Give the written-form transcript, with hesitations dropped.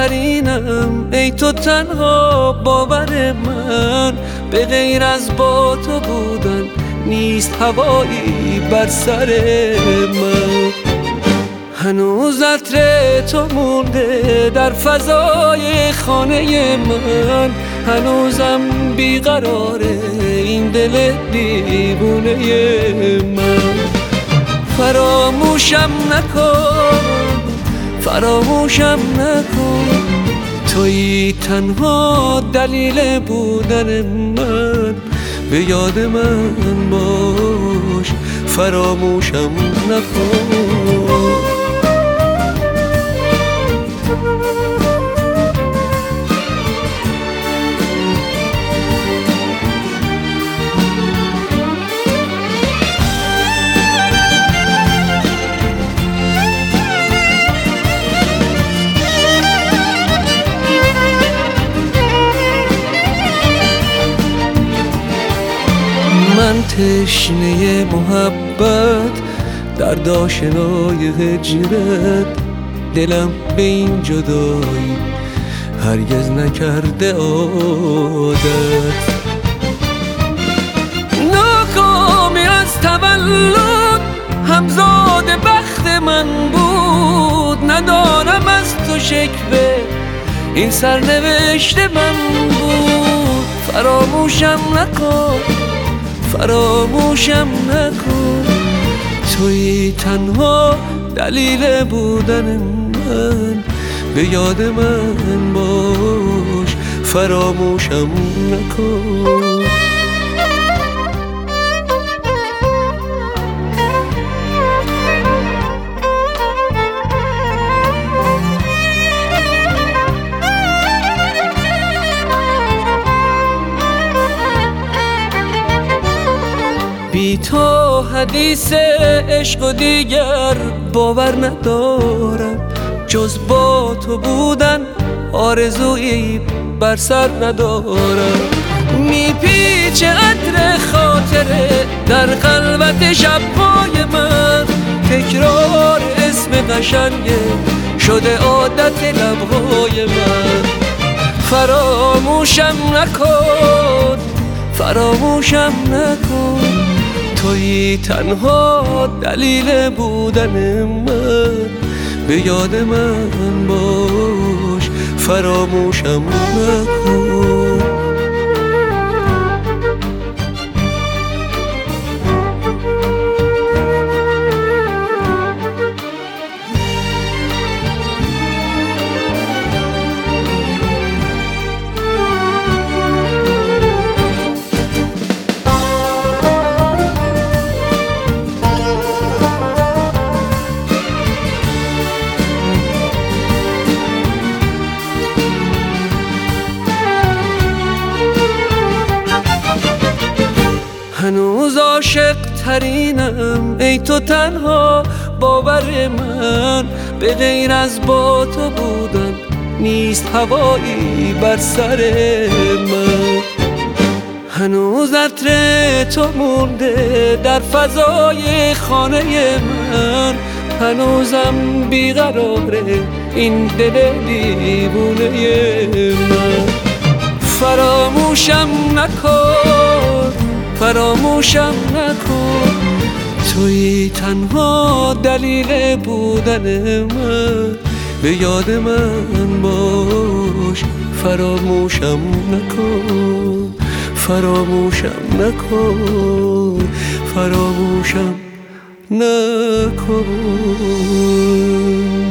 عاشق‌ترینم ای تو تنها باور من، به غیر از با تو بودن نیست هوایی بر سر من. هنوز عطر تو مونده در فضای خانه من، هنوزم بیقراره این دل دیوونه من. فراموشم نکن، فراموشم نکن، تویی تنها دلیل بودن من، به یاد من باش، فراموشم نکن. من تشنه محبت در آشنای هجرت، دلم به این جدایی هرگز نکرده عادت. ناکامی از تولد همزاد بخت من بود، ندارم از تو شکوه این سرنوشت من بود. فراموشم نکن، فراموشم نکن، تویی تنها دلیل بودن من، به یاد من باش، فراموشم نکن. بی تو حدیث عشق و دیگر باور ندارم، جز با تو بودن آرزویی بر سر ندارم. میپیچه عطر خاطره در خلوت شب‌های من، تکرار اسم قشنگه شده عادت لب‌های من. فراموشم نکن، فراموشم نکن، تویی تنها دلیل بودن من، به یاد من باش، فراموشم نکن. هنوز عاشق ترینم ای تو تنها باور من، به غیر از با تو بودن نیست هوایی بر سر من. هنوز عطر تو مونده در فضای خانه من، هنوزم بیقراره این دل دیوونه من. فراموشم نکن، فراموشم نکن، تویی تنها دلیل بودن من، به یاد من باش، فراموشم نکن، فراموشم نکن، فراموشم نکن.